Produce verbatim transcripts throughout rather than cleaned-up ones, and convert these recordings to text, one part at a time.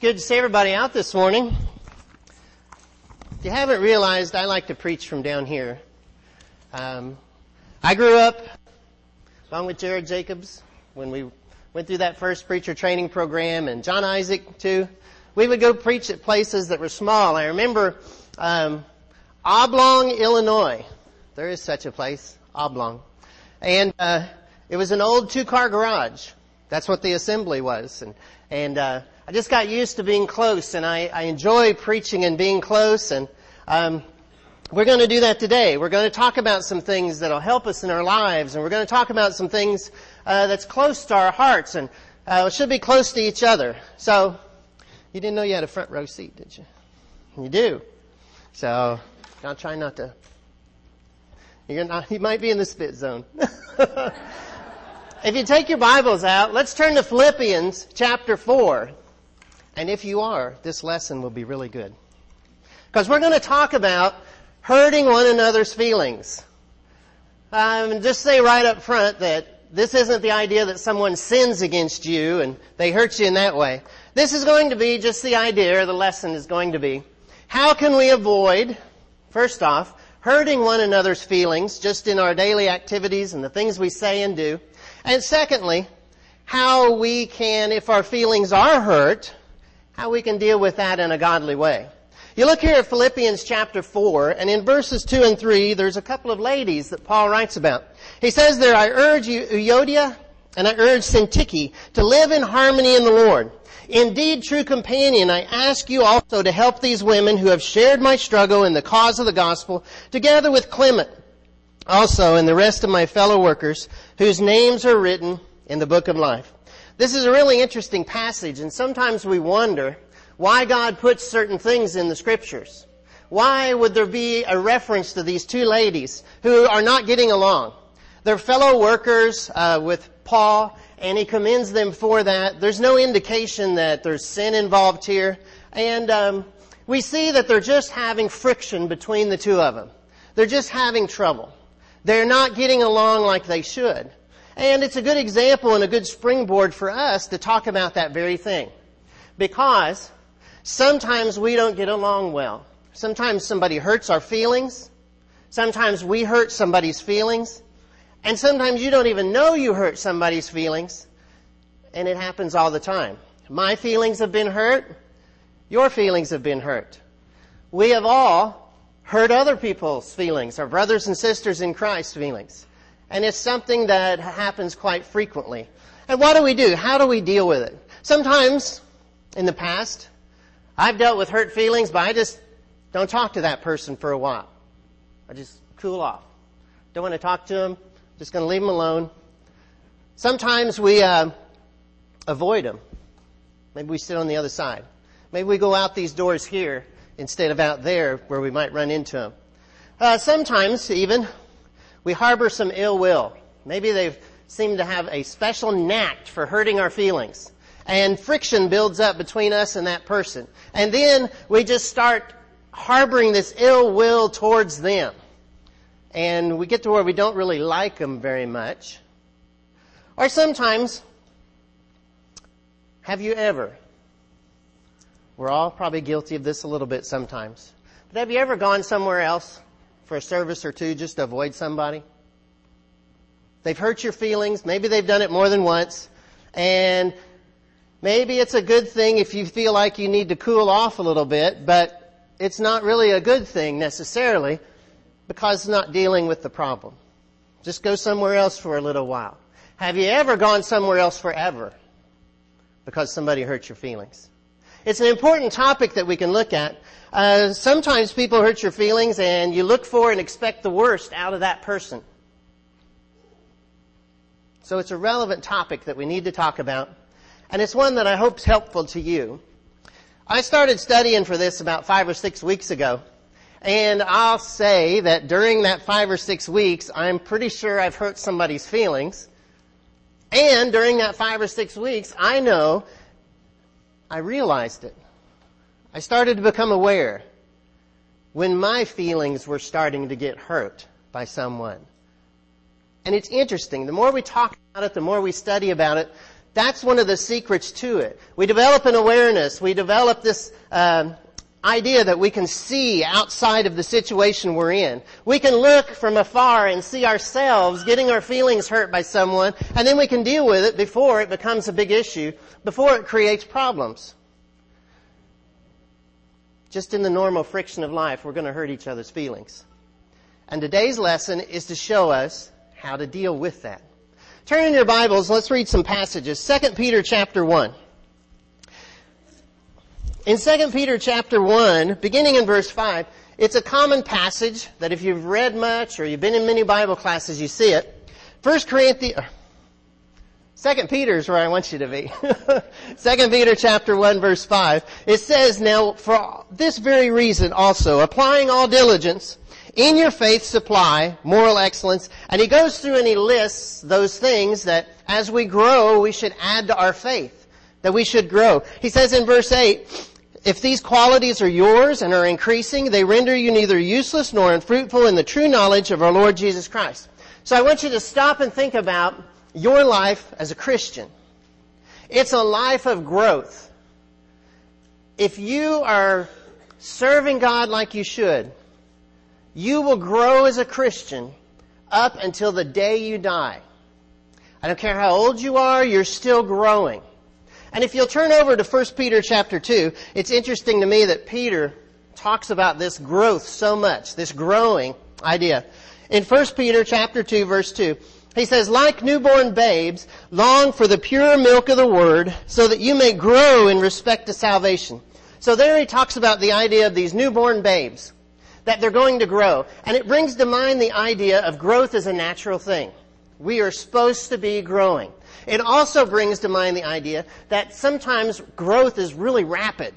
Good to see everybody out this morning. If you haven't realized, I like to preach from down here. Um, I grew up along with Jared Jacobs when we went through that first preacher training program, and John Isaac too. We would go preach at places that were small. I remember um, Oblong, Illinois. There is such a place, Oblong. And uh, it was an old two-car garage. That's what the assembly was. And, and uh, I just got used to being close, and I, I enjoy preaching and being close. And um, we're going to do that today. We're going to talk about some things that will help us in our lives, and we're going to talk about some things uh, that's close to our hearts, and uh, should be close to each other. So, you didn't know you had a front row seat, did you? You do. So, I'll try not to. You're not, you might be in the spit zone. If you take your Bibles out, let's turn to Philippians chapter four. And if you are, this lesson will be really good. Because we're going to talk about hurting one another's feelings. Um, just say right up front that this isn't the idea that someone sins against you and they hurt you in that way. This is going to be just the idea, or the lesson is going to be, how can we avoid, first off, hurting one another's feelings just in our daily activities and the things we say and do. And secondly, how we can, if our feelings are hurt, how we can deal with that in a godly way. You look here at Philippians chapter four, and in verses two and three, there's a couple of ladies that Paul writes about. He says there, I urge you, Euodia, and I urge Syntyche, to live in harmony in the Lord. Indeed, true companion, I ask you also to help these women who have shared my struggle in the cause of the gospel, together with Clement, also and the rest of my fellow workers, whose names are written in the book of life. This is a really interesting passage, and sometimes we wonder why God puts certain things in the scriptures. Why would there be a reference to these two ladies who are not getting along? They're fellow workers uh, with Paul, and he commends them for that. There's no indication that there's sin involved here. And um, we see that they're just having friction between the two of them. They're just having trouble. They're not getting along like they should. And it's a good example and a good springboard for us to talk about that very thing. Because sometimes we don't get along well. Sometimes somebody hurts our feelings. Sometimes we hurt somebody's feelings. And sometimes you don't even know you hurt somebody's feelings. And it happens all the time. My feelings have been hurt. Your feelings have been hurt. We have all hurt other people's feelings, our brothers and sisters in Christ's feelings. And it's something that happens quite frequently. And what do we do? How do we deal with it? Sometimes, in the past, I've dealt with hurt feelings, but I just don't talk to that person for a while. I just cool off. Don't want to talk to them. Just going to leave them alone. Sometimes we uh, avoid them. Maybe we sit on the other side. Maybe we go out these doors here instead of out there where we might run into them. Uh, sometimes even we harbor some ill will. Maybe they seem to have a special knack for hurting our feelings. And friction builds up between us and that person. And then we just start harboring this ill will towards them. And we get to where we don't really like them very much. Or sometimes, have you ever, we're all probably guilty of this a little bit sometimes, but have you ever gone somewhere else for a service or two just to avoid somebody? They've hurt your feelings. Maybe they've done it more than once. And maybe it's a good thing if you feel like you need to cool off a little bit, but it's not really a good thing necessarily because it's not dealing with the problem. Just go somewhere else for a little while. Have you ever gone somewhere else forever because somebody hurt your feelings? It's an important topic that we can look at. Uh, sometimes people hurt your feelings and you look for and expect the worst out of that person. So it's a relevant topic that we need to talk about. And it's one that I hope is helpful to you. I started studying for this about five or six weeks ago. And I'll say that during that five or six weeks, I'm pretty sure I've hurt somebody's feelings. And during that five or six weeks, I know I realized it. I started to become aware when my feelings were starting to get hurt by someone. And it's interesting. The more we talk about it, the more we study about it, That's one of the secrets to it. We develop an awareness. We develop this um, idea that we can see outside of the situation we're in. We can look from afar and see ourselves getting our feelings hurt by someone, and then we can deal with it before it becomes a big issue, before it creates problems. Just in the normal friction of life, we're going to hurt each other's feelings. And today's lesson is to show us how to deal with that. Turn in your Bibles, let's read some passages. Second Peter chapter one. In Second Peter chapter one, beginning in verse five, it's a common passage that if you've read much or you've been in many Bible classes, you see it. First Corinthians, Second Peter is where I want you to be. Second Peter chapter one, verse five. It says, "Now for this very reason also, applying all diligence, in your faith supply moral excellence." And he goes through and he lists those things that as we grow, we should add to our faith, that we should grow. He says in verse eight, "If these qualities are yours and are increasing, they render you neither useless nor unfruitful in the true knowledge of our Lord Jesus Christ." So I want you to stop and think about your life as a Christian. It's a life of growth. If you are serving God like you should, you will grow as a Christian up until the day you die. I don't care how old you are, you're still growing. And if you'll turn over to First Peter chapter two, it's interesting to me that Peter talks about this growth so much, this growing idea. In First Peter chapter two, verse two, he says, "Like newborn babes, long for the pure milk of the word, so that you may grow in respect to salvation." So there he talks about the idea of these newborn babes, that they're going to grow. And it brings to mind the idea of growth as a natural thing. We are supposed to be growing. It also brings to mind the idea that sometimes growth is really rapid.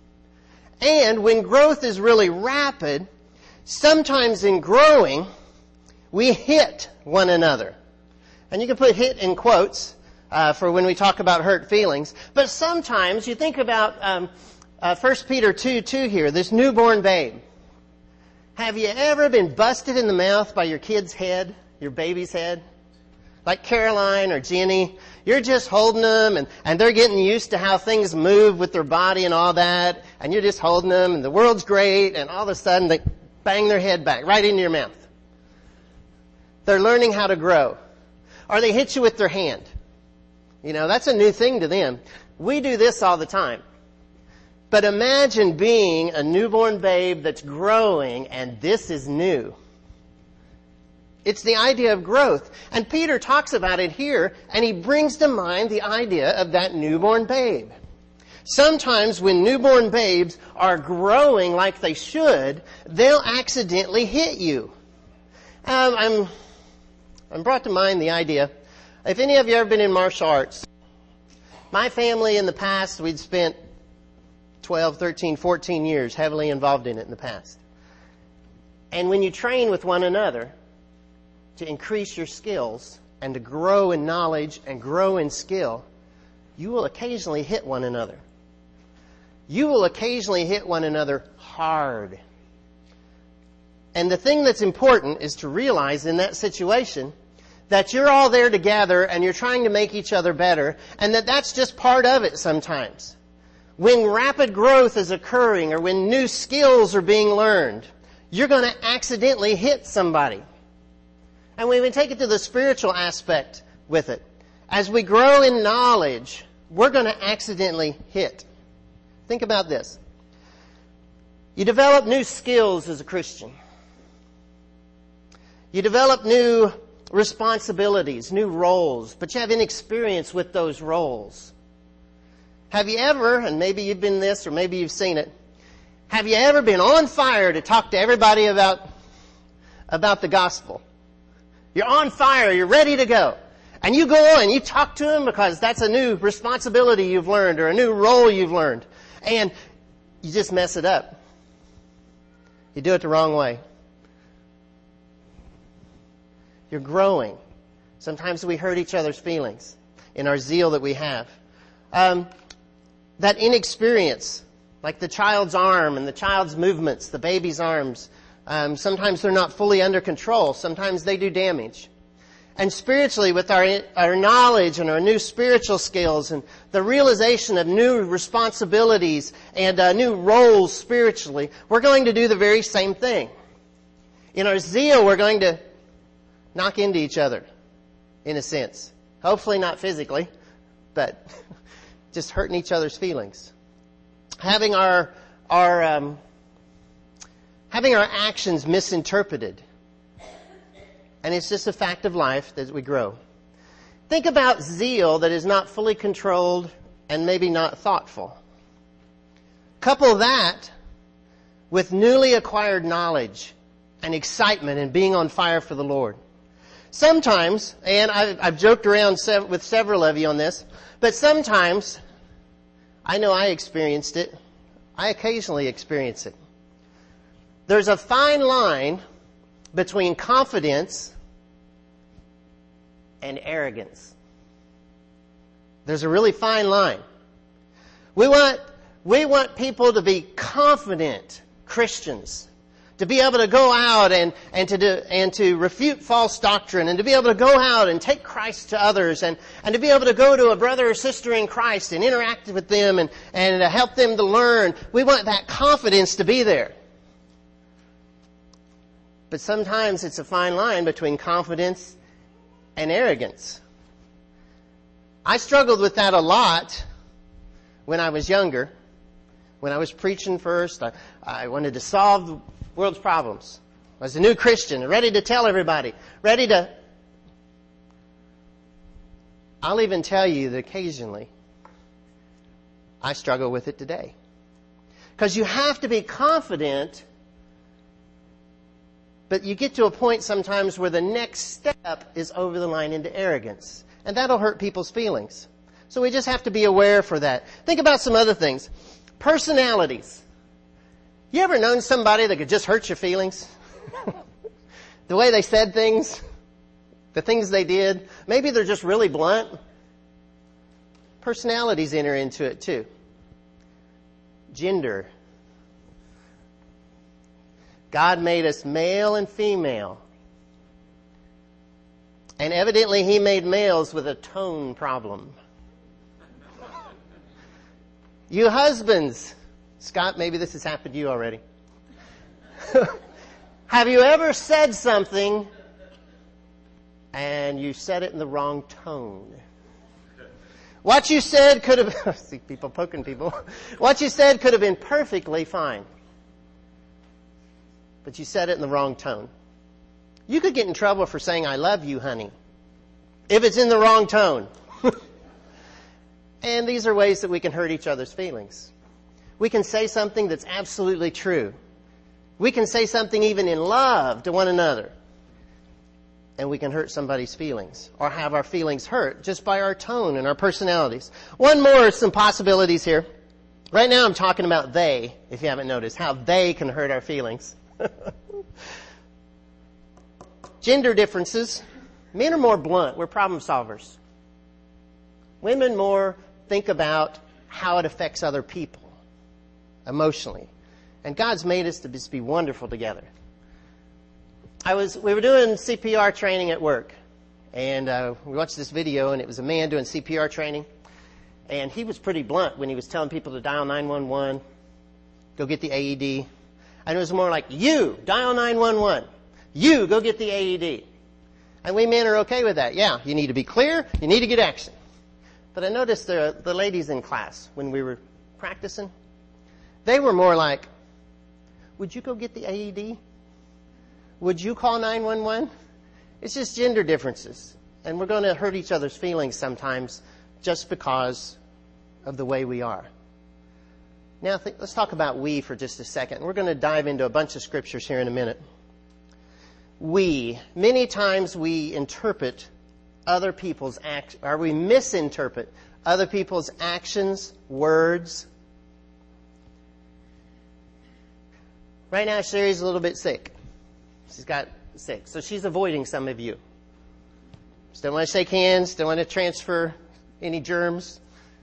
And when growth is really rapid, sometimes in growing, we hit one another. And you can put hit in quotes uh, for when we talk about hurt feelings. But sometimes you think about um, uh, First Peter two two here, this newborn babe. Have you ever been busted in the mouth by your kid's head, your baby's head? Like Caroline or Jenny, you're just holding them and, and they're getting used to how things move with their body and all that, and you're just holding them and the world's great, and all of a sudden they bang their head back right into your mouth. They're learning how to grow. Or they hit you with their hand. You know, that's a new thing to them. We do this all the time. But imagine being a newborn babe that's growing, and this is new. It's the idea of growth. And Peter talks about it here, and he brings to mind the idea of that newborn babe. Sometimes when newborn babes are growing like they should, they'll accidentally hit you. Um, I'm, I'm brought to mind the idea, if any of you have ever been in martial arts, my family in the past, we'd spent twelve, thirteen, fourteen years heavily involved in it in the past. And when you train with one another to increase your skills and to grow in knowledge and grow in skill, you will occasionally hit one another. You will occasionally hit one another hard. And the thing that's important is to realize in that situation that you're all there together and you're trying to make each other better, and that that's just part of it sometimes. When rapid growth is occurring or when new skills are being learned, you're going to accidentally hit somebody. And when we take it to the spiritual aspect with it, as we grow in knowledge, we're going to accidentally hit. Think about this. You develop new skills as a Christian. You develop new responsibilities, new roles, but you have inexperience with those roles. Have you ever, and maybe you've been this or maybe you've seen it, have you ever been on fire to talk to everybody about, about the gospel? You're on fire, you're ready to go. And you go and you talk to them because that's a new responsibility you've learned or a new role you've learned. And you just mess it up. You do it the wrong way. You're growing. Sometimes we hurt each other's feelings in our zeal that we have. Um, that inexperience, like the child's arm and the child's movements, the baby's arms, um, sometimes they're not fully under control. Sometimes they do damage. And spiritually, with our, our knowledge and our new spiritual skills and the realization of new responsibilities and uh, new roles spiritually, we're going to do the very same thing. In our zeal, we're going to knock into each other, in a sense. Hopefully not physically, but just hurting each other's feelings. Having our, our, um, having our actions misinterpreted. And it's just a fact of life that we grow. Think about zeal that is not fully controlled and maybe not thoughtful. Couple that with newly acquired knowledge and excitement and being on fire for the Lord. Sometimes, and I've, I've joked around sev- with several of you on this, but sometimes, I know I experienced it, I occasionally experience it. There's a fine line between confidence and arrogance. There's a really fine line. We want, we want people to be confident Christians, to be able to go out and, and to do, and to refute false doctrine, and to be able to go out and take Christ to others, and, and to be able to go to a brother or sister in Christ and interact with them and, and to help them to learn. We want that confidence to be there. But sometimes it's a fine line between confidence and arrogance. I struggled with that a lot when I was younger. When I was preaching first, I, I wanted to solve the world's problems. I was a new Christian, ready to tell everybody, ready to... I'll even tell you that occasionally I struggle with it today. Because you have to be confident, but you get to a point sometimes where the next step is over the line into arrogance. And that'll hurt people's feelings. So we just have to be aware for that. Think about some other things. Personalities. You ever known somebody that could just hurt your feelings? The way they said things, the things they did. Maybe they're just really blunt. Personalities enter into it too. Gender. God made us male and female. And evidently He made males with a tone problem. You husbands, Scott, maybe this has happened to you already. Have you ever said something and you said it in the wrong tone? What you said could have, I see people poking people. What you said could have been perfectly fine. But you said it in the wrong tone. You could get in trouble for saying, I love you, honey, if it's in the wrong tone. And these are ways that we can hurt each other's feelings. We can say something that's absolutely true. We can say something even in love to one another. And we can hurt somebody's feelings or have our feelings hurt just by our tone and our personalities. One more, some possibilities here. Right now I'm talking about they, if you haven't noticed, how they can hurt our feelings. Gender differences. Men are more blunt. We're problem solvers. Women more think about how it affects other people emotionally. And God's made us to just be wonderful together. I was, we were doing C P R training at work. And uh, we watched this video, and it was a man doing C P R training. And he was pretty blunt when he was telling people to dial nine one one, go get the A E D. And it was more like, you, dial nine one one. You, go get the A E D. And we men are okay with that. Yeah, you need to be clear. You need to get action. But I noticed the, the ladies in class, when we were practicing, they were more like, would you go get the A E D? Would you call nine one one? It's just gender differences. And we're going to hurt each other's feelings sometimes just because of the way we are. Now, th- let's talk about we for just a second. We're going to dive into a bunch of scriptures here in a minute. We. Many times we interpret other people's acts, or we misinterpret other people's actions, words. Right now, Sherry's a little bit sick. She's got sick, so she's avoiding some of you. Just don't want to shake hands, don't want to transfer any germs.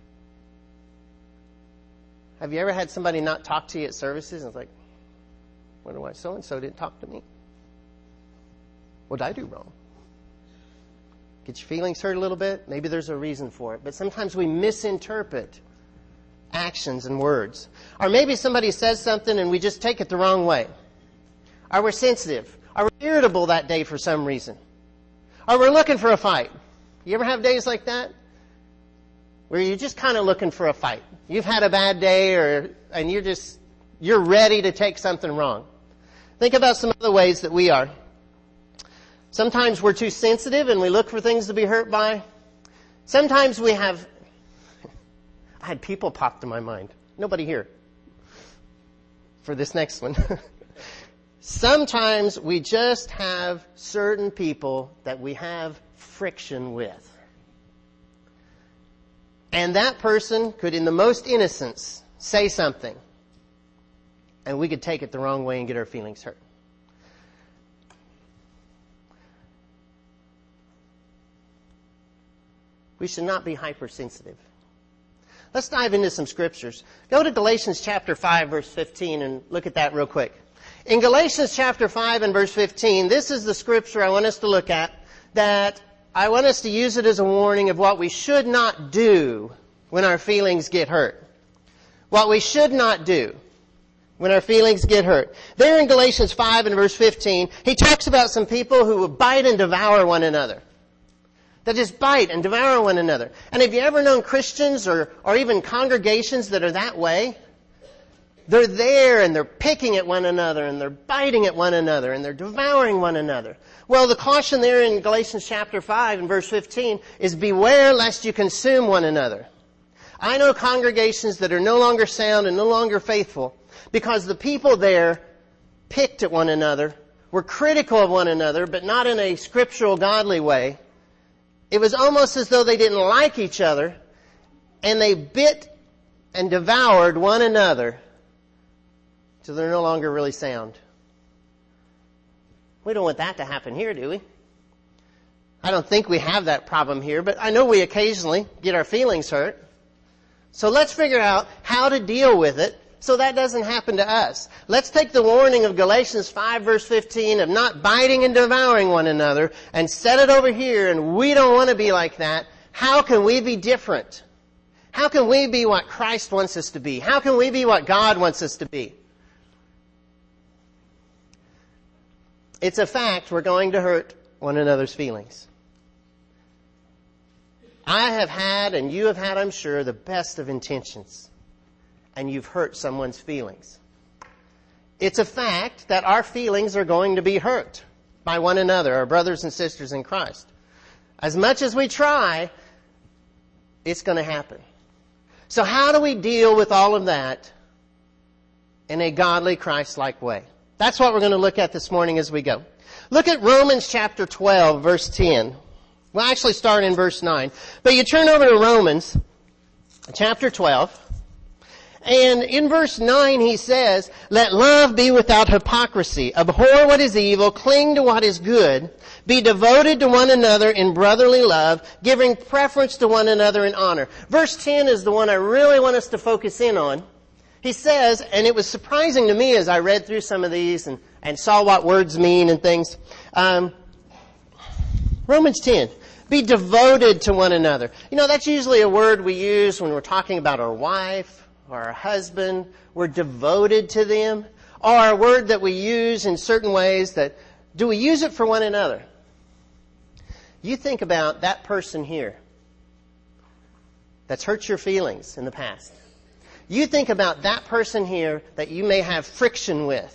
Have you ever had somebody not talk to you at services? And it's like, wonder why so-and-so didn't talk to me. What did I do wrong? Get your feelings hurt a little bit? Maybe there's a reason for it. But sometimes we misinterpret actions and words. Or maybe somebody says something and we just take it the wrong way. Or we're sensitive. Or we're irritable that day for some reason. Or we're looking for a fight. You ever have days like that? Where you're just kind of looking for a fight. You've had a bad day or, and you're just, you're ready to take something wrong. Think about some other ways that we are. Sometimes we're too sensitive and we look for things to be hurt by. Sometimes we have, I had people pop to my mind. Nobody here for this next one. Sometimes we just have certain people that we have friction with. And that person could, in the most innocence, say something. And we could take it the wrong way and get our feelings hurt. We should not be hypersensitive. Let's dive into some scriptures. Go to Galatians chapter five, verse fifteen, and look at that real quick. In Galatians chapter five and verse fifteen, this is the scripture I want us to look at, that I want us to use it as a warning of what we should not do when our feelings get hurt. What we should not do when our feelings get hurt. There in Galatians five and verse fifteen, he talks about some people who will bite and devour one another. They just bite and devour one another. And have you ever known Christians or, or even congregations that are that way? They're there and they're picking at one another and they're biting at one another and they're devouring one another. Well, the caution there in Galatians chapter five and verse fifteen is beware lest you consume one another. I know congregations that are no longer sound and no longer faithful because the people there picked at one another, were critical of one another, but not in a scriptural, godly way. It was almost as though they didn't like each other, and they bit and devoured one another till they're no longer really sound. We don't want that to happen here, do we? I don't think we have that problem here, but I know we occasionally get our feelings hurt. So let's figure out how to deal with it so that doesn't happen to us. Let's take the warning of Galatians five verse fifteen of not biting and devouring one another and set it over here, and we don't want to be like that. How can we be different? How can we be what Christ wants us to be? How can we be what God wants us to be? It's a fact we're going to hurt one another's feelings. I have had, and you have had, I'm sure, the best of intentions. And you've hurt someone's feelings. It's a fact that our feelings are going to be hurt by one another, our brothers and sisters in Christ. As much as we try, it's going to happen. So how do we deal with all of that in a godly, Christ-like way? That's what we're going to look at this morning as we go. Look at Romans chapter twelve, verse ten. We'll actually start in verse nine. But you turn over to Romans chapter twelve. And in verse nine he says, let love be without hypocrisy. Abhor what is evil, cling to what is good. Be devoted to one another in brotherly love, giving preference to one another in honor. Verse ten is the one I really want us to focus in on. He says, and it was surprising to me as I read through some of these and, and saw what words mean and things. Um, Romans ten. Be devoted to one another. You know, that's usually a word we use when we're talking about our wife or our husband. We're devoted to them. Or a word that we use in certain ways that, do we use it for one another? You think about that person here that's hurt your feelings in the past. You think about that person here that you may have friction with.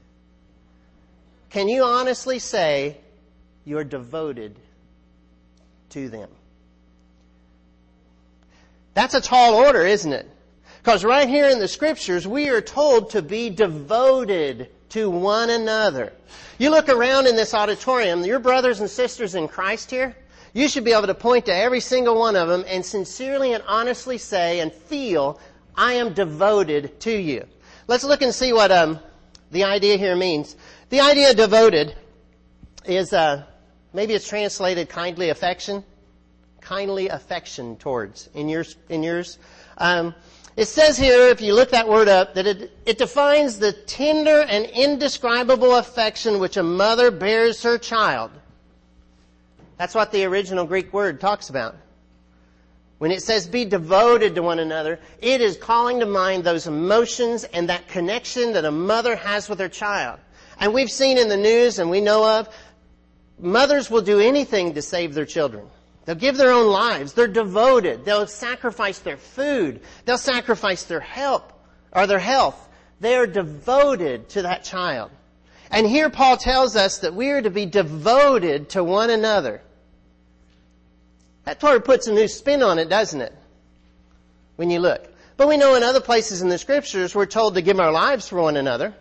Can you honestly say you're devoted to them? That's a tall order, isn't it? Because right here in the scriptures, we are told to be devoted to one another. You look around in this auditorium, your brothers and sisters in Christ here, you should be able to point to every single one of them and sincerely and honestly say and feel, I am devoted to you. Let's look and see what um, the idea here means. The idea devoted is, uh, maybe it's translated kindly affection. Kindly affection towards in yours. In yours. Um, it says here, if you look that word up, that it, it defines the tender and indescribable affection which a mother bears her child. That's what the original Greek word talks about. When it says be devoted to one another, it is calling to mind those emotions and that connection that a mother has with her child. And we've seen in the news and we know of, mothers will do anything to save their children. They'll give their own lives. They're devoted. They'll sacrifice their food. They'll sacrifice their help or their health. They are devoted to that child. And here Paul tells us that we are to be devoted to one another. That sort of puts a new spin on it, doesn't it? When you look. But we know in other places in the Scriptures we're told to give our lives for one another.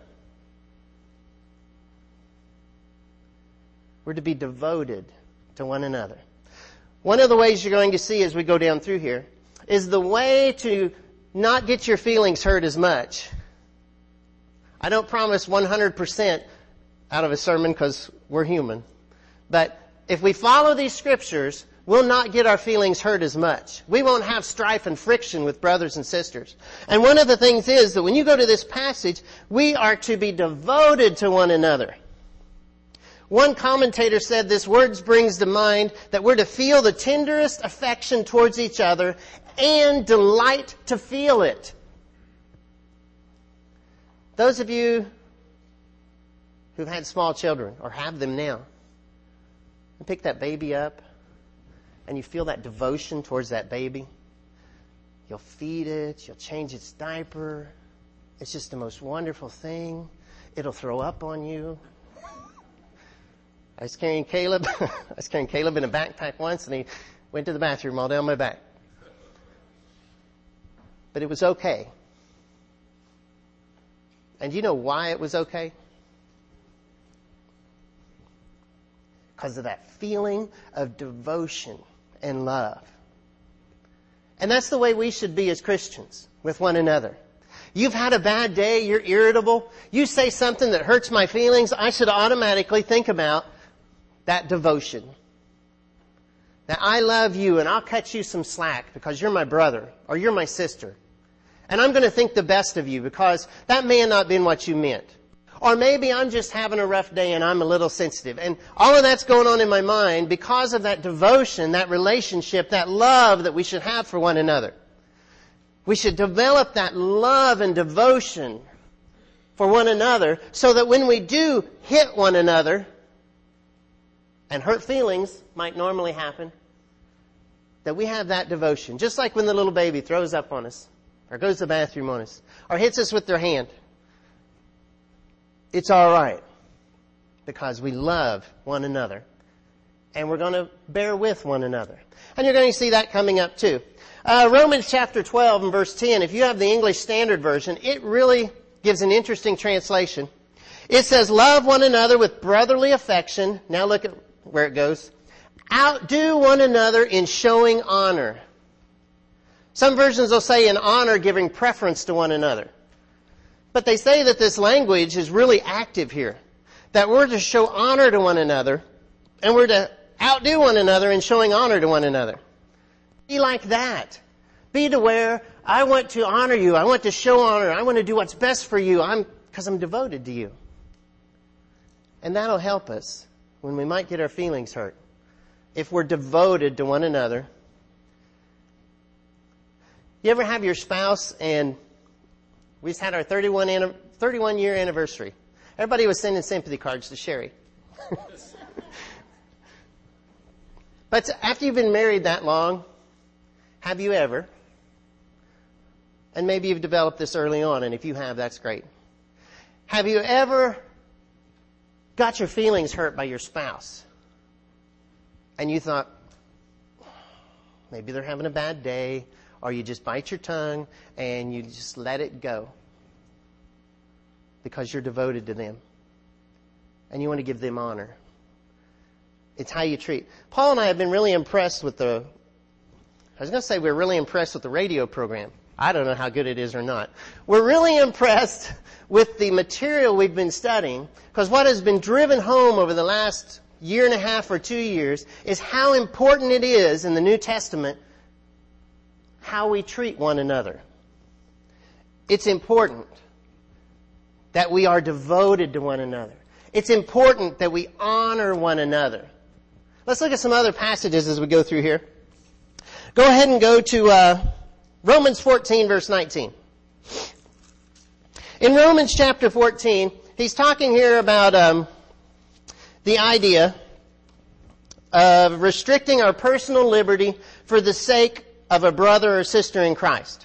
We're to be devoted to one another. One of the ways you're going to see as we go down through here is the way to not get your feelings hurt as much. I don't promise one hundred percent out of a sermon because we're human. But if we follow these Scriptures, we'll not get our feelings hurt as much. We won't have strife and friction with brothers and sisters. And one of the things is that when you go to this passage, we are to be devoted to one another. One commentator said this word brings to mind that we're to feel the tenderest affection towards each other and delight to feel it. Those of you who've had small children or have them now, and pick that baby up and you feel that devotion towards that baby. You'll feed it, you'll change its diaper. It's just the most wonderful thing. It'll throw up on you. I was carrying Caleb. I was carrying Caleb in a backpack once, and he went to the bathroom all down my back. But it was okay. And you know why it was okay? Because of that feeling of devotion and love. And that's the way we should be as Christians with one another. You've had a bad day, you're irritable, you say something that hurts my feelings, I should automatically think about that devotion. That I love you and I'll cut you some slack because you're my brother or you're my sister. And I'm going to think the best of you because that may have not been what you meant. Or maybe I'm just having a rough day and I'm a little sensitive. And all of that's going on in my mind because of that devotion, that relationship, that love that we should have for one another. We should develop that love and devotion for one another so that when we do hit one another, and hurt feelings might normally happen, that we have that devotion. Just like when the little baby throws up on us, or goes to the bathroom on us, or hits us with their hand. It's all right because we love one another and we're going to bear with one another. And you're going to see that coming up too. Uh, Romans chapter twelve and verse ten, if you have the English Standard Version, it really gives an interesting translation. It says, love one another with brotherly affection. Now look at where it goes. Outdo one another in showing honor. Some versions will say in honor, giving preference to one another. But they say that this language is really active here. That we're to show honor to one another, and we're to outdo one another in showing honor to one another. Be like that. Be to where I want to honor you. I want to show honor. I want to do what's best for you. I'm because I'm devoted to you. And that'll help us when we might get our feelings hurt. If we're devoted to one another. You ever have your spouse and we just had our thirty-one, thirty-one year anniversary. Everybody was sending sympathy cards to Sherry. But after you've been married that long, have you ever, and maybe you've developed this early on, and if you have, that's great. Have you ever got your feelings hurt by your spouse? And you thought, maybe they're having a bad day, or you just bite your tongue and you just let it go because you're devoted to them and you want to give them honor. It's how you treat. Paul and I have been really impressed with the, I was going to say we're really impressed with the radio program. I don't know how good it is or not. We're really impressed with the material we've been studying because what has been driven home over the last year and a half or two years is how important it is in the New Testament how we treat one another. It's important that we are devoted to one another. It's important that we honor one another. Let's look at some other passages as we go through here. Go ahead and go to uh, Romans fourteen, verse nineteen. In Romans chapter fourteen, he's talking here about um, the idea of restricting our personal liberty for the sake of a brother or sister in Christ.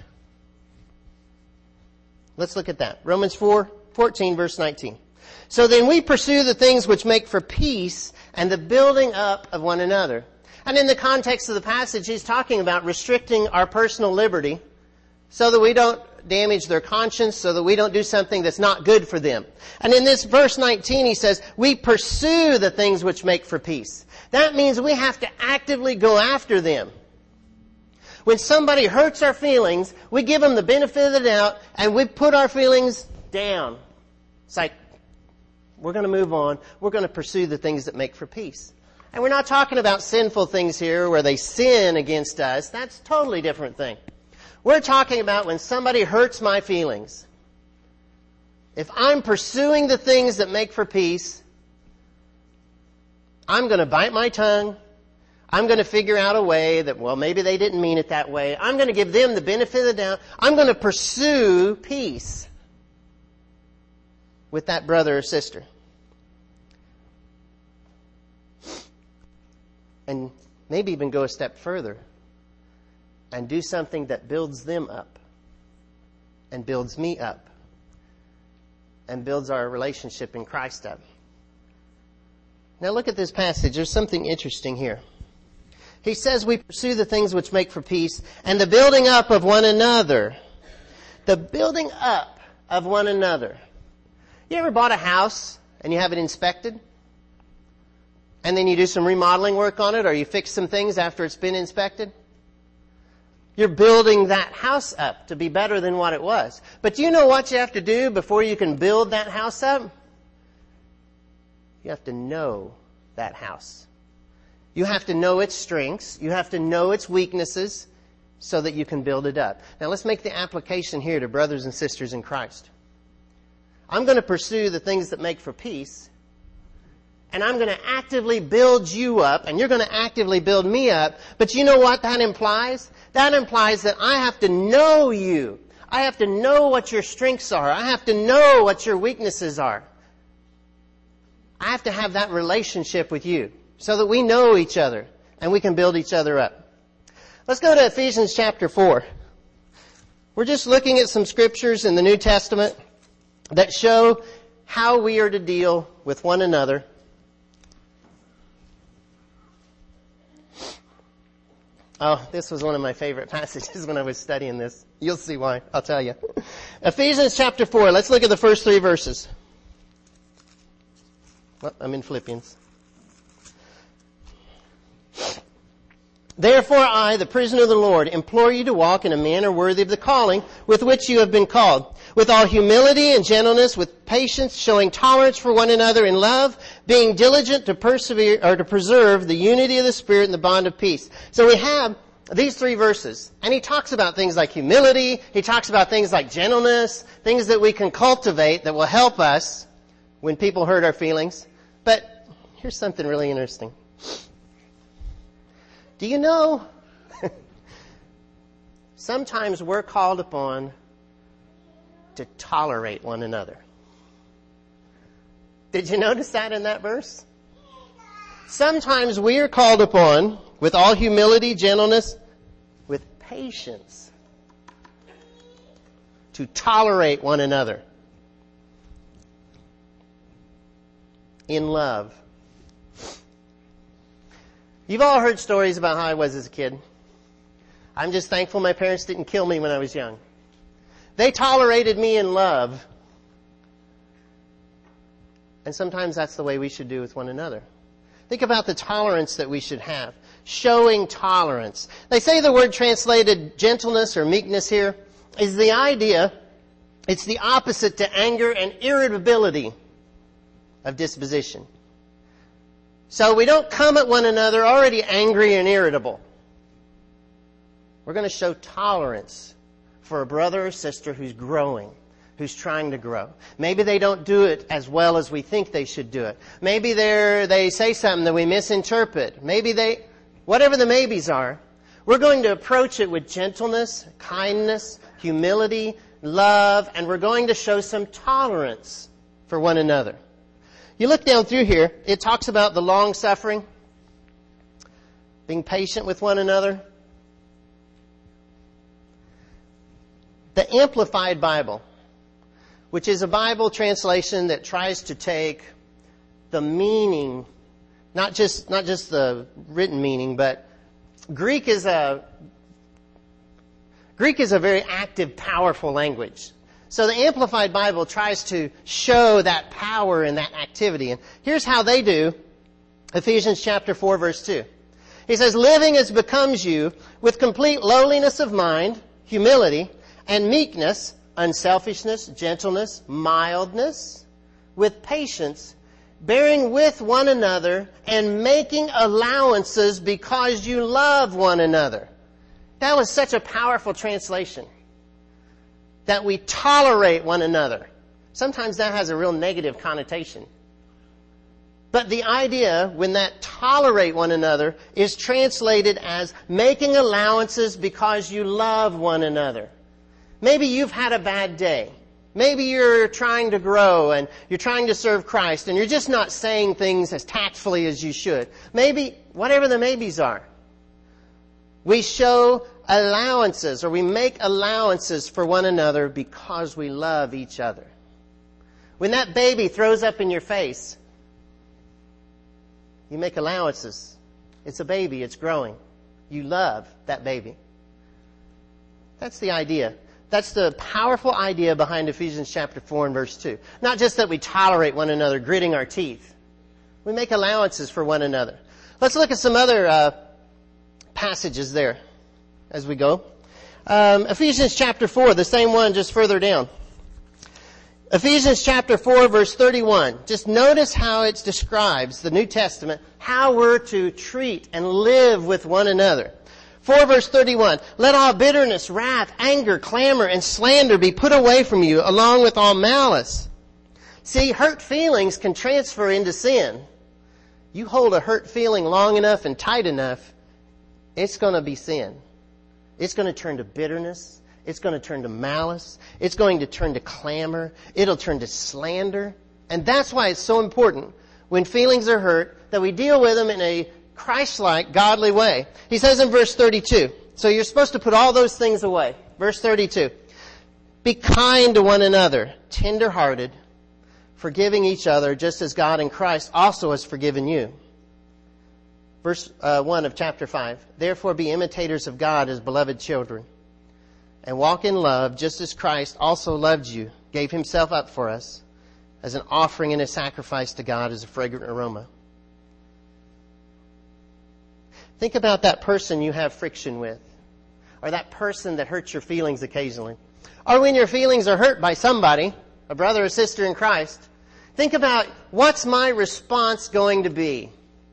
Let's look at that. Romans four, fourteen, verse nineteen. So then we pursue the things which make for peace and the building up of one another. And in the context of the passage, he's talking about restricting our personal liberty so that we don't damage their conscience, so that we don't do something that's not good for them. And in this verse nineteen, he says, we pursue the things which make for peace. That means we have to actively go after them. When somebody hurts our feelings, we give them the benefit of the doubt and we put our feelings down. It's like, we're going to move on. We're going to pursue the things that make for peace. And we're not talking about sinful things here where they sin against us. That's a totally different thing. We're talking about when somebody hurts my feelings. If I'm pursuing the things that make for peace, I'm going to bite my tongue. I'm going to figure out a way that, well, maybe they didn't mean it that way. I'm going to give them the benefit of the doubt. I'm going to pursue peace with that brother or sister. And maybe even go a step further and do something that builds them up and builds me up and builds our relationship in Christ up. Now look at this passage. There's something interesting here. He says we pursue the things which make for peace and the building up of one another. The building up of one another. You ever bought a house and you have it inspected? And then you do some remodeling work on it, or you fix some things after it's been inspected? You're building that house up to be better than what it was. But do you know what you have to do before you can build that house up? You have to know that house. You have to know its strengths. You have to know its weaknesses so that you can build it up. Now let's make the application here to brothers and sisters in Christ. I'm going to pursue the things that make for peace, and I'm going to actively build you up, and you're going to actively build me up. But you know what that implies? That implies that I have to know you. I have to know what your strengths are. I have to know what your weaknesses are. I have to have that relationship with you so that we know each other and we can build each other up. Let's go to Ephesians chapter four. We're just looking at some scriptures in the New Testament that show how we are to deal with one another. Oh, this was one of my favorite passages when I was studying this. You'll see why. I'll tell you. Ephesians chapter four. Let's look at the first three verses. Well, I'm in Philippians. Therefore I, the prisoner of the Lord, implore you to walk in a manner worthy of the calling with which you have been called, with all humility and gentleness, with patience, showing tolerance for one another in love, being diligent to persevere or to preserve the unity of the Spirit in the bond of peace. So we have these three verses, and he talks about things like humility, he talks about things like gentleness, things that we can cultivate that will help us when people hurt our feelings. But here's something really interesting. Do you know, sometimes we're called upon to tolerate one another. Did you notice that in that verse? Sometimes we are called upon, with all humility, gentleness, with patience, to tolerate one another in love. You've all heard stories about how I was as a kid. I'm just thankful my parents didn't kill me when I was young. They tolerated me in love. And sometimes that's the way we should do with one another. Think about the tolerance that we should have. Showing tolerance. They say the word translated gentleness or meekness here is the idea, it's the opposite to anger and irritability of disposition. So we don't come at one another already angry and irritable. We're going to show tolerance for a brother or sister who's growing, who's trying to grow. Maybe they don't do it as well as we think they should do it. Maybe they're, they say something that we misinterpret. Maybe they, whatever the maybes are, we're going to approach it with gentleness, kindness, humility, love, and we're going to show some tolerance for one another. You look down through here, it talks about the long suffering, being patient with one another. The Amplified Bible, which is a Bible translation that tries to take the meaning, not just not just the written meaning, but Greek is a Greek is a very active, powerful language. So the Amplified Bible tries to show that power and that activity. And here's how they do Ephesians chapter four, verse two. He says, living as becomes you with complete lowliness of mind, humility, and meekness, unselfishness, gentleness, mildness, with patience, bearing with one another and making allowances because you love one another. That was such a powerful translation. That we tolerate one another. Sometimes that has a real negative connotation. But the idea, when that tolerate one another, is translated as making allowances because you love one another. Maybe you've had a bad day. Maybe you're trying to grow and you're trying to serve Christ and you're just not saying things as tactfully as you should. Maybe, whatever the maybes are. We show allowances or we make allowances for one another because we love each other. When that baby throws up in your face, you make allowances. It's a baby, it's growing. You love that baby. That's the idea. That's the powerful idea behind Ephesians chapter four and verse two. Not just that we tolerate one another, gritting our teeth. We make allowances for one another. Let's look at some other uh, passages there as we go. Um, Ephesians chapter four, the same one, just further down. Ephesians chapter four, verse thirty-one. Just notice how it describes, the New Testament, how we're to treat and live with one another. four verse thirty-one. Let all bitterness, wrath, anger, clamor, and slander be put away from you, along with all malice. See, hurt feelings can transfer into sin. You hold a hurt feeling long enough and tight enough, it's going to be sin. It's going to turn to bitterness. It's going to turn to malice. It's going to turn to clamor. It'll turn to slander. And that's why it's so important when feelings are hurt that we deal with them in a Christ-like, godly way. He says in verse thirty-two, so you're supposed to put all those things away. Verse thirty-two, be kind to one another, tender-hearted, forgiving each other, just as God in Christ also has forgiven you. Verse uh, one of chapter five, therefore be imitators of God as beloved children, and walk in love, just as Christ also loved you, gave himself up for us, as an offering and a sacrifice to God as a fragrant aroma. Think about that person you have friction with, or that person that hurts your feelings occasionally. Or when your feelings are hurt by somebody, a brother or sister in Christ, think about, what's my response going to be?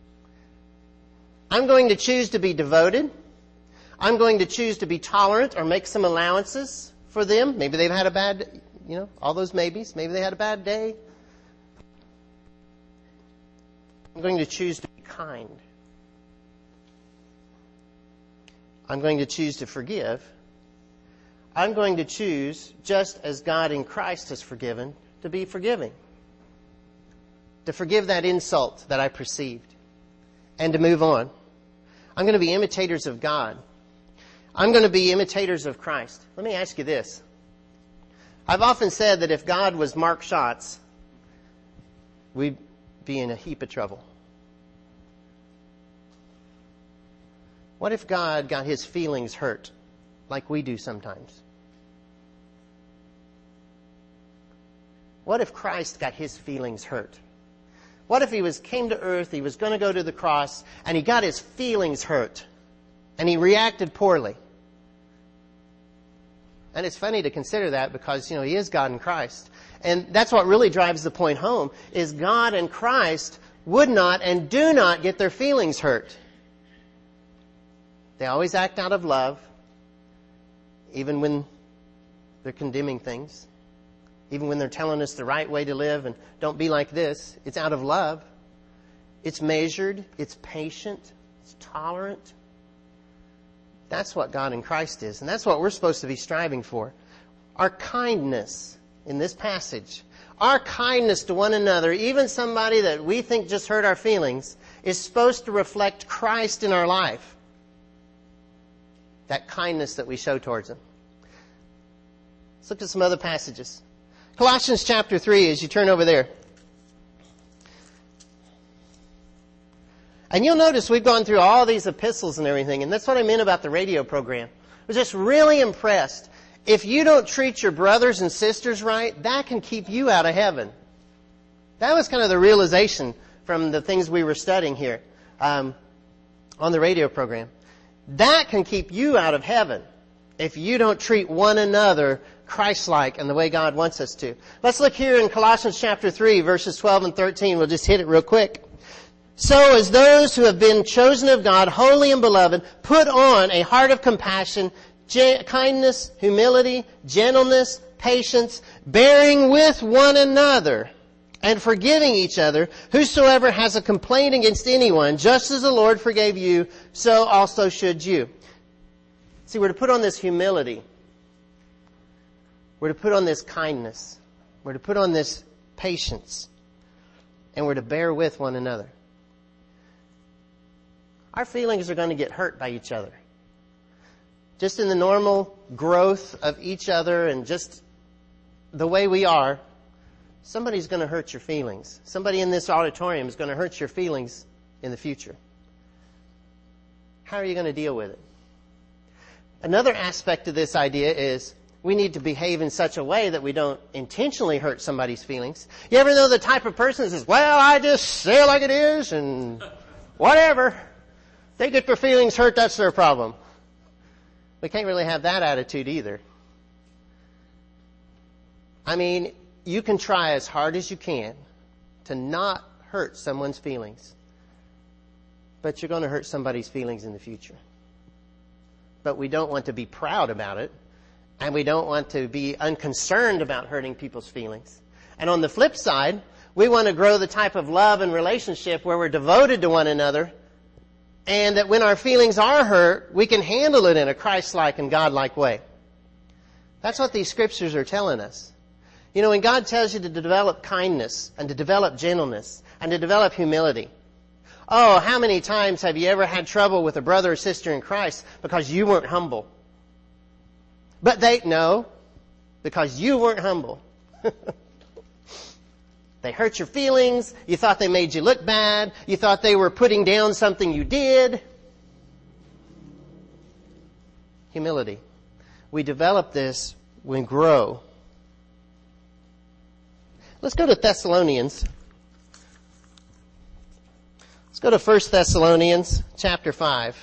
I'm going to choose to be devoted. I'm going to choose to be tolerant or make some allowances for them. Maybe they've had a bad, you know, all those maybes. Maybe they had a bad day. I'm going to choose to be kind. I'm going to choose to forgive. I'm going to choose, just as God in Christ has forgiven, to be forgiving. To forgive that insult that I perceived. And to move on. I'm going to be imitators of God. I'm going to be imitators of Christ. Let me ask you this. I've often said that if God was Mark Schatz, we'd be in a heap of trouble. What if God got his feelings hurt like we do sometimes? What if Christ got his feelings hurt? What if he was came to earth, he was going to go to the cross, and he got his feelings hurt, and he reacted poorly? And it's funny to consider that because, you know, he is God in Christ. And that's what really drives the point home, is God and Christ would not and do not get their feelings hurt. They always act out of love, even when they're condemning things. even when they're telling us the right way to live and don't be like this. It's out of love. It's measured. It's patient. It's tolerant. That's what God in Christ is. And that's what we're supposed to be striving for. Our kindness in this passage, our kindness to one another, even somebody that we think just hurt our feelings, is supposed to reflect Christ in our life. That kindness that we show towards them. Let's look at some other passages. Colossians chapter three, as you turn over there. And you'll notice we've gone through all these epistles and everything, and that's what I meant about the radio program. I was just really impressed. If you don't treat your brothers and sisters right, that can keep you out of heaven. That was kind of the realization from the things we were studying here um, on the radio program. That can keep you out of heaven if you don't treat one another Christ-like and the way God wants us to. Let's look here in Colossians chapter three, verses twelve and thirteen. We'll just hit it real quick. So as those who have been chosen of God, holy and beloved, put on a heart of compassion, ge- kindness, humility, gentleness, patience, bearing with one another, and forgiving each other. Whosoever has a complaint against anyone, just as the Lord forgave you, so also should you. See, we're to put on this humility. We're to put on this kindness. We're to put on this patience. And we're to bear with one another. Our feelings are going to get hurt by each other. Just in the normal growth of each other and just the way we are, somebody's going to hurt your feelings. Somebody in this auditorium is going to hurt your feelings in the future. How are you going to deal with it? Another aspect of this idea is we need to behave in such a way that we don't intentionally hurt somebody's feelings. You ever know the type of person that says, well, I just say it like it is and whatever. They get their feelings hurt, that's their problem. We can't really have that attitude either. I mean, you can try as hard as you can to not hurt someone's feelings. But you're going to hurt somebody's feelings in the future. But we don't want to be proud about it. And we don't want to be unconcerned about hurting people's feelings. And on the flip side, we want to grow the type of love and relationship where we're devoted to one another. And that when our feelings are hurt, we can handle it in a Christ-like and God-like way. That's what these scriptures are telling us. You know, when God tells you to develop kindness and to develop gentleness and to develop humility, oh, how many times have you ever had trouble with a brother or sister in Christ because you weren't humble? But they, no, because you weren't humble. They hurt your feelings. You thought they made you look bad. You thought they were putting down something you did. Humility. We develop this when we grow. Let's go to Thessalonians. Let's go to First Thessalonians chapter five.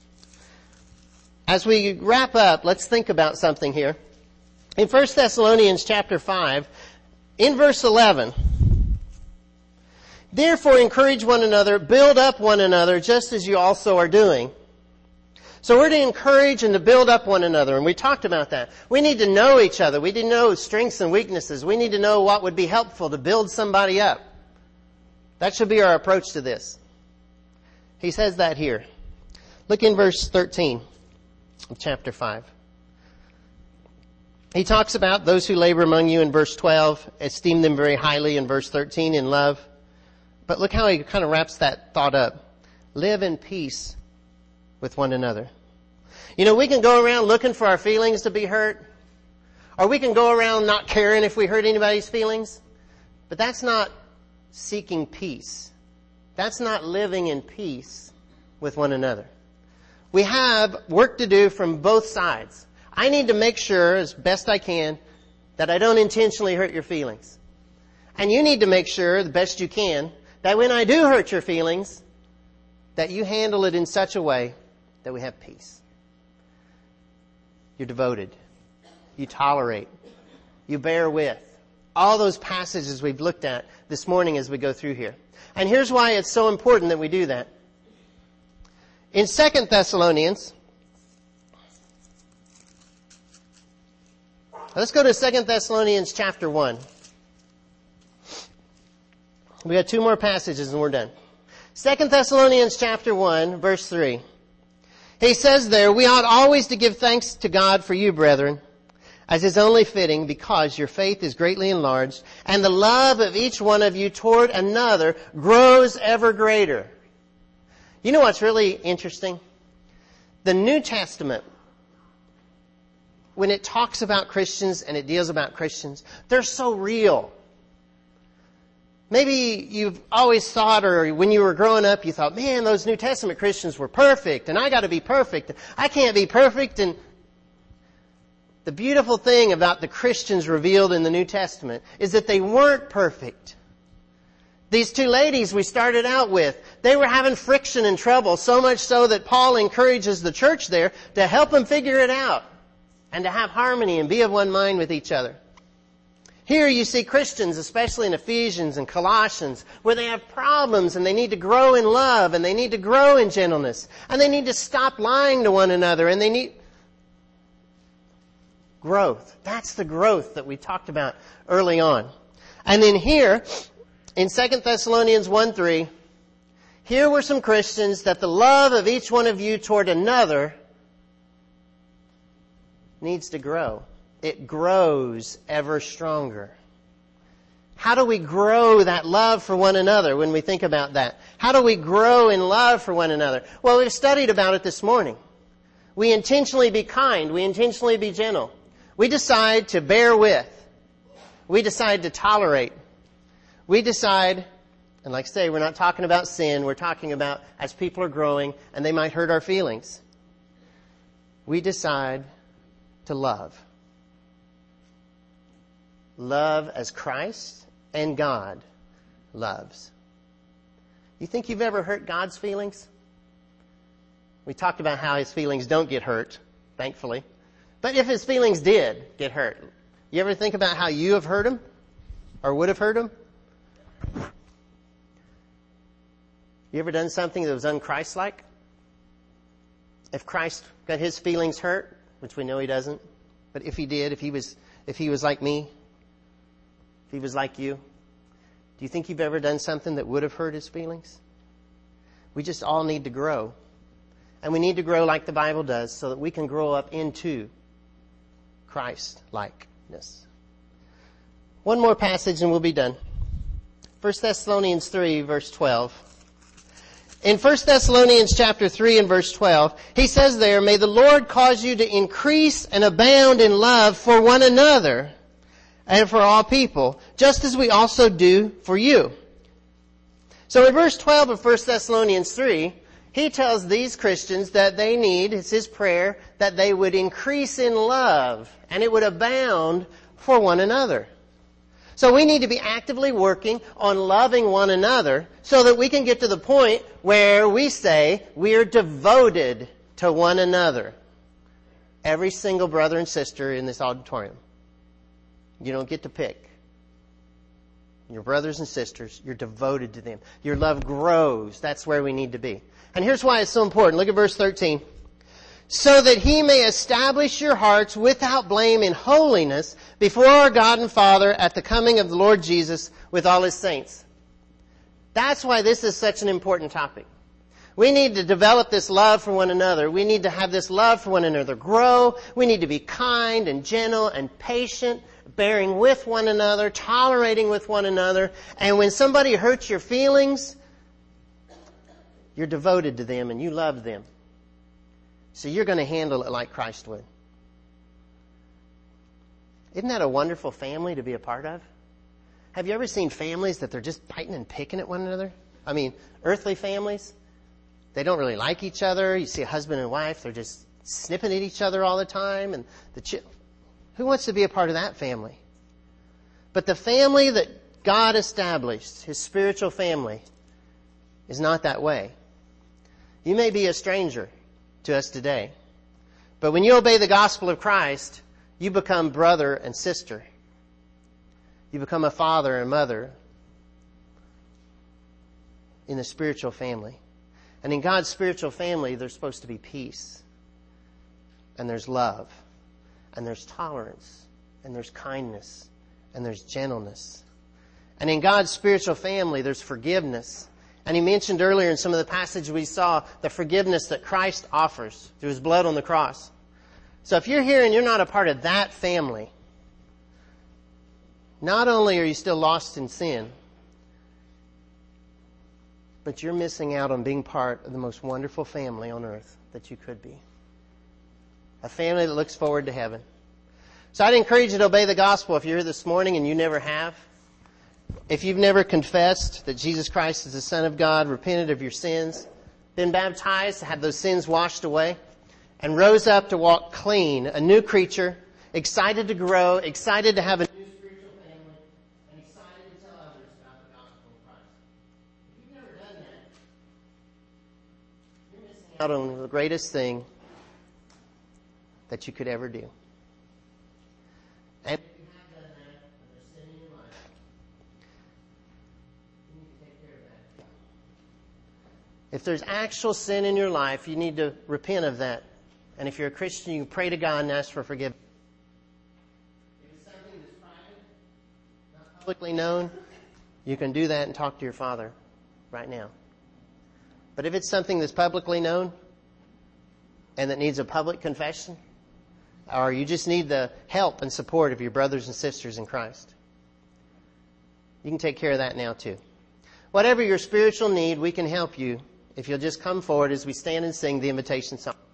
As we wrap up, let's think about something here. In First Thessalonians chapter five, in verse eleven, therefore encourage one another, build up one another, just as you also are doing. So we're to encourage and to build up one another, and we talked about that. We need to know each other. We need to know strengths and weaknesses. We need to know what would be helpful to build somebody up. That should be our approach to this. He says that here. Look in verse thirteen of chapter five. He talks about those who labor among you in verse twelve, esteem them very highly in verse thirteen in love. But look how he kind of wraps that thought up. Live in peace with one another. You know, we can go around looking for our feelings to be hurt, or we can go around not caring if we hurt anybody's feelings, but that's not seeking peace. That's not living in peace with one another. We have work to do from both sides. I need to make sure, as best I can, that I don't intentionally hurt your feelings. And you need to make sure, the best you can, that when I do hurt your feelings, that you handle it in such a way that we have peace. You're devoted. You tolerate. You bear with. All those passages we've looked at this morning as we go through here. And here's why it's so important that we do that. In Second Thessalonians, Let's go to Second Thessalonians chapter one. We got two more passages and we're done. Second Thessalonians chapter one, verse three. He says there, "We ought always to give thanks to God for you, brethren, as is only fitting, because your faith is greatly enlarged, and the love of each one of you toward another grows ever greater." You know what's really interesting? The New Testament, when it talks about Christians and it deals about Christians, they're so real. Maybe you've always thought, or when you were growing up, you thought, man, those New Testament Christians were perfect, and I got to be perfect. I can't be perfect. And the beautiful thing about the Christians revealed in the New Testament is that they weren't perfect. These two ladies we started out with, they were having friction and trouble, so much so that Paul encourages the church there to help them figure it out and to have harmony and be of one mind with each other. Here you see Christians, especially in Ephesians and Colossians, where they have problems and they need to grow in love and they need to grow in gentleness and they need to stop lying to one another and they need growth. That's the growth that we talked about early on. And then here, in Second Thessalonians one three, here were some Christians that the love of each one of you toward another needs to grow. It grows ever stronger. How do we grow that love for one another when we think about that? How do we grow in love for one another? Well, we've studied about it this morning. We intentionally be kind. We intentionally be gentle. We decide to bear with. We decide to tolerate. We decide, and like I say, we're not talking about sin. We're talking about as people are growing and they might hurt our feelings. We decide to love. Love as Christ and God loves. You think you've ever hurt God's feelings? We talked about how His feelings don't get hurt, thankfully. But if His feelings did get hurt, you ever think about how you have hurt Him? Or would have hurt Him? You ever done something that was un-Christ-like? If Christ got His feelings hurt, which we know He doesn't, but if He did, if He was, if He was like me, if He was like you, do you think you've ever done something that would have hurt His feelings? We just all need to grow. And we need to grow like the Bible does so that we can grow up into Christ-likeness. One more passage and we'll be done. First Thessalonians three, verse twelve. In First Thessalonians chapter three and verse twelve, he says there, "May the Lord cause you to increase and abound in love for one another and for all people, just as we also do for you." So in verse twelve of First Thessalonians three, he tells these Christians that they need, it's his prayer, that they would increase in love and it would abound for one another. So we need to be actively working on loving one another so that we can get to the point where we say we are devoted to one another. Every single brother and sister in this auditorium. You don't get to pick. Your brothers and sisters, you're devoted to them. Your love grows. That's where we need to be. And here's why it's so important. Look at verse thirteen. "So that He may establish your hearts without blame in holiness before our God and Father at the coming of the Lord Jesus with all His saints." That's why this is such an important topic. We need to develop this love for one another. We need to have this love for one another grow. We need to be kind and gentle and patient, bearing with one another, tolerating with one another. And when somebody hurts your feelings, you're devoted to them and you love them. So you're going to handle it like Christ would. Isn't that a wonderful family to be a part of? Have you ever seen families that they're just biting and picking at one another? I mean, earthly families, they don't really like each other. You see a husband and wife, they're just snipping at each other all the time. And the chi- who wants to be a part of that family? But the family that God established, His spiritual family, is not that way. You may be a stranger to us today, but when you obey the gospel of Christ, you become brother and sister. You become a father and mother in the spiritual family. And in God's spiritual family, there's supposed to be peace. And there's love. And there's tolerance. and there's kindness, and there's gentleness. And in God's spiritual family, there's forgiveness. And he mentioned earlier in some of the passage we saw, the forgiveness that Christ offers through his blood on the cross. So if you're here and you're not a part of that family, not only are you still lost in sin, but you're missing out on being part of the most wonderful family on earth that you could be. A family that looks forward to heaven. So I'd encourage you to obey the gospel if you're here this morning and you never have. If you've never confessed that Jesus Christ is the Son of God, repented of your sins, been baptized to have those sins washed away, and rose up to walk clean, a new creature, excited to grow, excited to have a new spiritual family, and excited to tell others about the gospel of Christ. If you've never done that, you're missing out on the greatest thing that you could ever do. And if you have done that, and there's sin in your life, you need to take care of that. If there's actual sin in your life, you need to repent of that. And if you're a Christian, you pray to God and ask for forgiveness. If it's something that's private, not publicly known, you can do that and talk to your Father right now. But if it's something that's publicly known and that needs a public confession, or you just need the help and support of your brothers and sisters in Christ, you can take care of that now too. Whatever your spiritual need, we can help you if you'll just come forward as we stand and sing the invitation song.